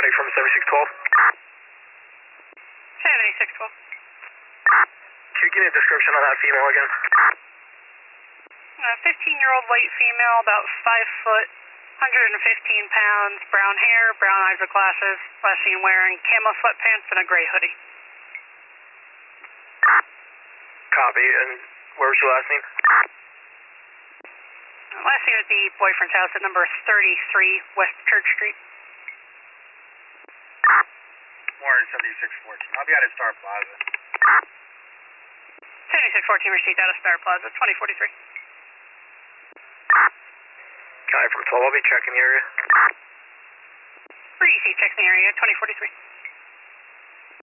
County from 7612. 7612. Can you give me a description on that female again? 15-year-old white female, about 5 foot, 115 pounds, brown hair, brown eyes with glasses, last seen wearing camo sweatpants and a gray hoodie. Copy. And where was your last name? Last seen at the boyfriend's house at number 33 West Church Street. Warren 7614. I'll be out at Star Plaza. 7614 received out of Star Plaza, 2043. County from 12, I'll be checking the area. Free, checks the area, 2043.